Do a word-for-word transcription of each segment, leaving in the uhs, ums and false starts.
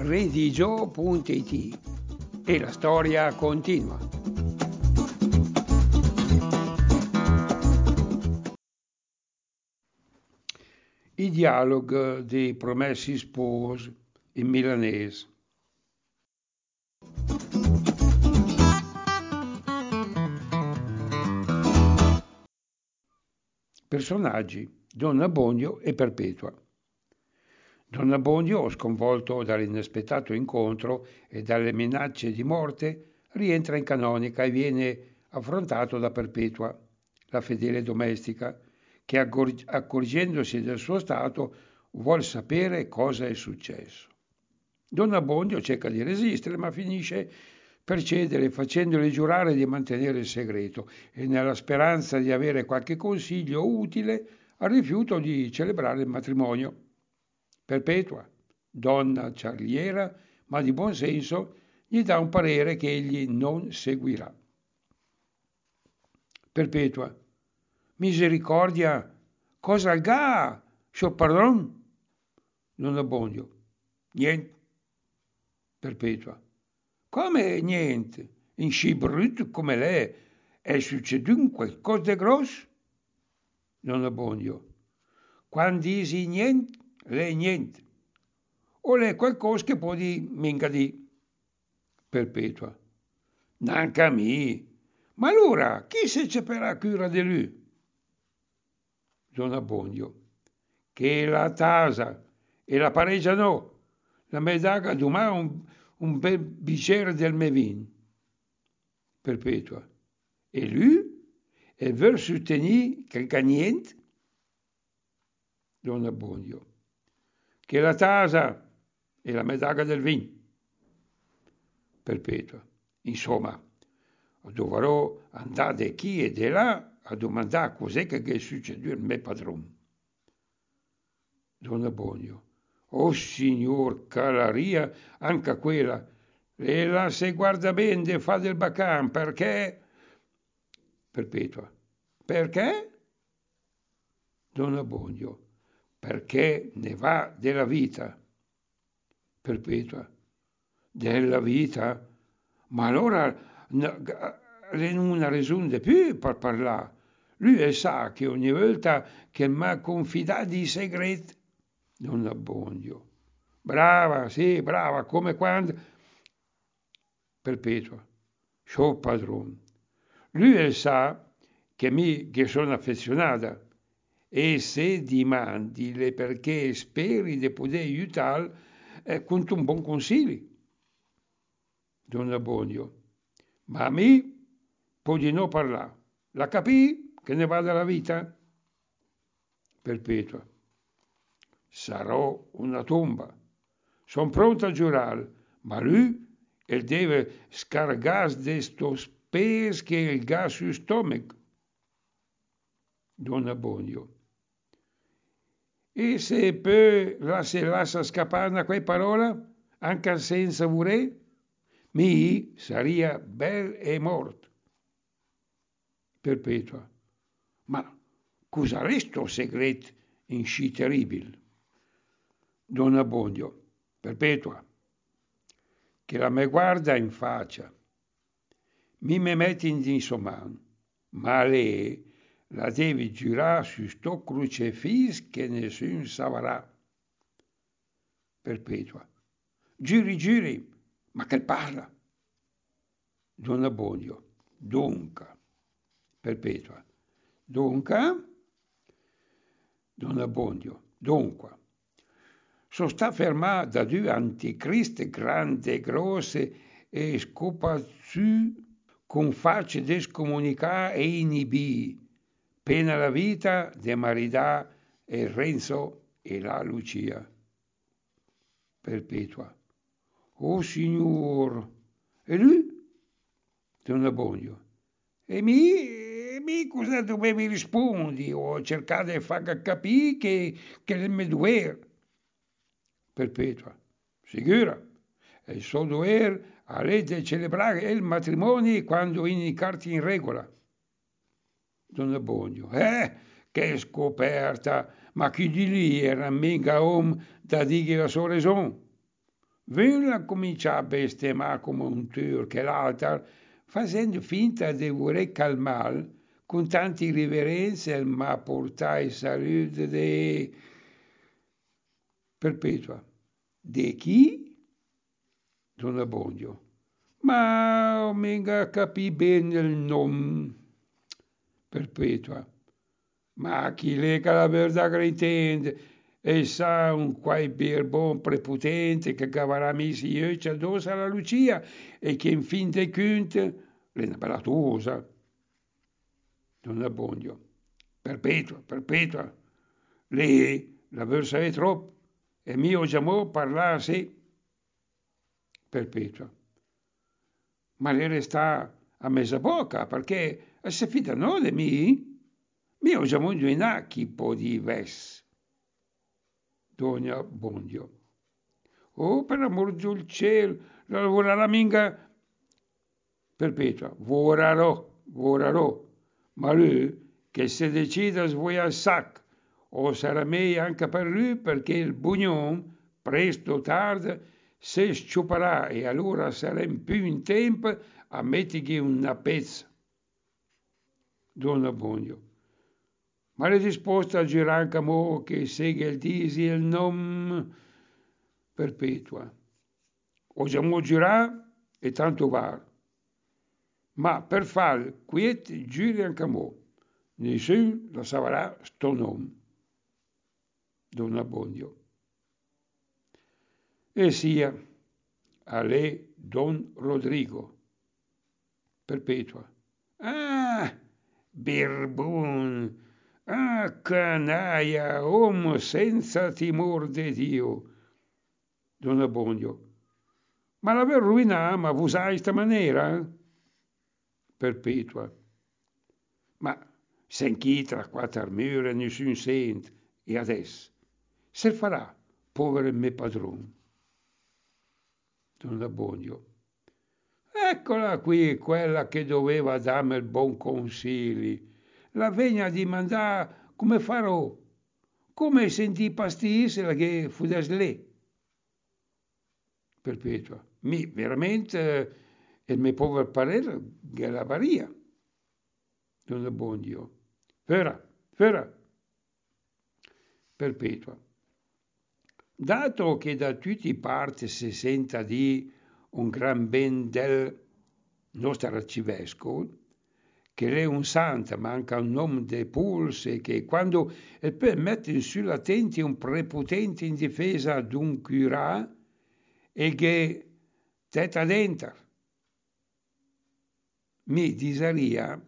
redigio punto it e la storia continua. I dialoghi dei Promessi Sposi in milanese. Personaggi: Don Abbondio e Perpetua. Don Abbondio, sconvolto dall'inaspettato incontro e dalle minacce di morte, rientra in canonica e viene affrontato da Perpetua, la fedele domestica, che accorgendosi del suo stato vuol sapere cosa è successo. Don Abbondio cerca di resistere, ma finisce per cedere facendole giurare di mantenere il segreto e, nella speranza di avere qualche consiglio utile, al rifiuto di celebrare il matrimonio. Perpetua, donna ciarliera ma di buon senso, gli dà un parere che egli non seguirà. Perpetua: misericordia, cosa ga, sciò pardon? Don Abbondio: niente. Perpetua: come niente? In sci brutto come lei è succeduto qualcosa di grosso? Don Abbondio: quando dici niente, lei niente. O lei qualcosa che può di minga di. Perpetua: nanca a me. Ma allora chi se c'è per la cura di lui? Don Abbondio: che la tasa e la pareggia no. La medaglia domani un, un bel bicchiere del mevin. Perpetua: e lui? E vuol sostenere che c'è niente? Don Abbondio: che la tasa e la medaglia del vin. Perpetua: insomma, dovrò andare qui e di là a domandare cos'è che è successo al mio padrone. Don Abbondio: oh signor Calaria, anche quella, e la se guarda bene fa del bacan, perché? Perpetua: perché? Don Abbondio: perché ne va della vita. Perpetua: della vita? Ma allora non una ragione di più per parlare. Lui sa che ogni volta che mi ha confidato i segreti. Don Abbondio: brava, sì, brava, come quando. Perpetua: sciò padrone, lui sa che mi che sono affezionata e se dimandile perché speri di poter aiutare eh, con un buon consiglio. Don Abbondio: ma a me può di no parlare. La capì che ne va della vita? Perpetua: sarò una tomba. Son pronto a giurare, ma lui e deve scargarsi de sto spes che il gas sul stomaco. Don Abbondio: e se poi la se lascia scappare una quei parola, anche senza vorrei, mi saria bel e morto. Perpetua: ma cosa resto segreto in sci terribile? Don Abbondio: Perpetua, che la me guarda in faccia, mi me metti in insomma, ma lei la devi giurare su sto crocefis che nessuno saprà. Perpetua: giuri, giuri, ma che parla? Don Abbondio: dunque. Perpetua: dunque? Don Abbondio: dunque. So sta fermata da due anticristi grandi, grosse e scopazzu con facce descomunicà e inibì, pena la vita de Maridà e Renzo e la Lucia. Perpetua: oh signor, e lui? Don Abbondio: e mi, e mi cosa dovevi rispondi? Ho cercato di far capire che, che il mio dovere. Perpetua: sicura, è il suo dovere a lei di celebrare il matrimonio quando in carti in regola. Don Abbondio: eh, che scoperta, ma chi di lì era mica uomo da dire la sua ragione. Vela comincia a bestemare come un turco e l'altro, facendo finta di voler calmare, con tanti riverenze, ma portai salute di Perpetua. Di chi? Don Abbondio. Ma mica capì bene il nome. Perpetua. Ma chi lega la verità che intende? E sa un quai birbon prepotente che cavarà mesi io addosso alla Lucia e che in fin dei conti è una bella tusa. Don Abbondio. Perpetua, perpetua. Lei la versa è troppo e mio giamò parlasse. Perpetua. Ma lei resta a mezza bocca perché si fidano di me? Mio giamò in chi può di ves. Don Abbondio. Oh, per amor del cielo, lavorerà minga. Perpetua, vorrà, vorrà, ma lui che se decide a svogliare il sac, o sarà meglio anche per lui perché il bugnon, presto o tardi, si sciuperà e allora saremo più in tempo a mettergli una pezza. Don Abbondio, ma è disposta a girare anche mo che segue il disi il nome Perpetua. O già mo girà e tanto va. Ma per far quiet giuri anche mo. Nessuno lo saprà sto nome. Don Abbondio. E sia a lei Don Rodrigo. Perpetua. Ah, birbon! Ah, canaglia, uomo senza timor di Dio. Don Abbondio. Ma l'aver ruinato, ma usai sta maniera? Perpetua. Ma senchì tra quattro mura nessun sent, e adesso se farà, povero me padron. Don Abbondio. Eccola qui, quella che doveva darmi il buon consigli. La vegna di mandare come farò, come sentì pastirsi che fu da lì. Perpetua. Mi veramente, il mio povero parere, che la varia. Don Abbondio. Vera, vera. Perpetua. Dato che da tutte parti si senta di un gran ben del nostro arcivescovo, che è un santo, manca un nome de pulse, e che quando il per mette sulla tente un prepotente in difesa d'un curà, e che tetta dentro mi disaria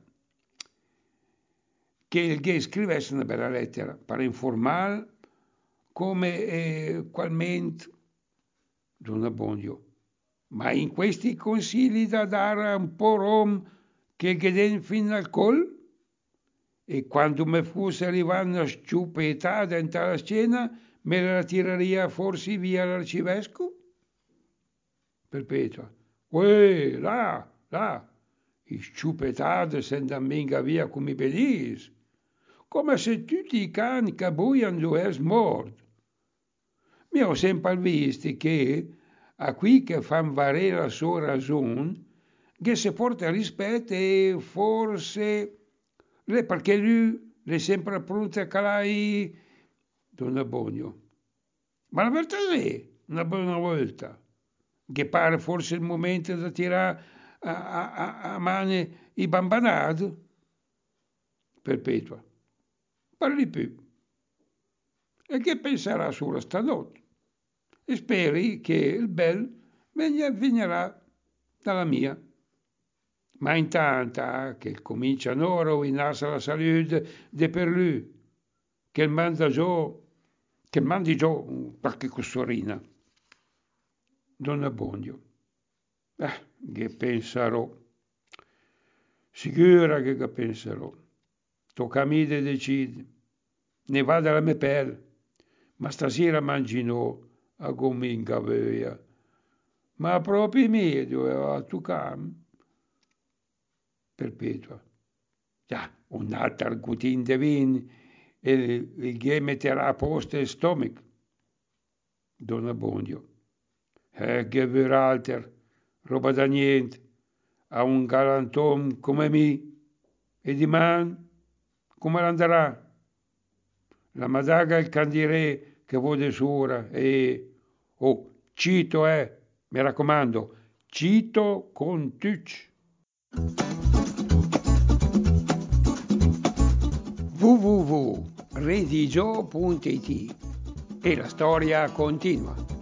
che il gay scrivesse una bella lettera per informare come eh, qualmente Don Abbondio. Ma in questi consigli da dare un po' rom che gheden fino al col? E quando me fosse arrivata una stupidità dentro la scena, me la tiraria forse via l'arcivescovo? Perpetua. Uè, là, là, i stupidate se andan mica via come pedis, come se tutti i cani che buiano dovessero morti. Mi ho sempre visto che a qui che fan valere la sua ragione, che si porta rispetto e forse, le, perché lui è sempre pronto a calare Don Abbondio. Ma la verità è, una buona volta, che pare forse il momento di tirare a, a, a, a mano i bambanati. Perpetua. Parli più. E che penserà sulla stanotte? E speri che il bel venirà dalla mia. Ma intanto che cominciano a rovinarsi la salute di per lui, che manda giù, che mandi giù qualche costorina. Don Abbondio. Eh, che penserò. Sicura che, che penserò. Tocca a me di decidere. Ne va dalla mia pelle. Ma stasera manginò a gominga via. Ma proprio me doveva toccare. Perpetua. Già, un altro gutin di vino e il che metterà a posto il stomaco. Don Abbondio. Eh, che Alter, roba da niente, a un galantom come me, e di man, come andrà? La madaga il candirè che vuole sura e... Oh, cito, eh, mi raccomando, cito con tuc. w w w punto redigio punto it e la storia continua.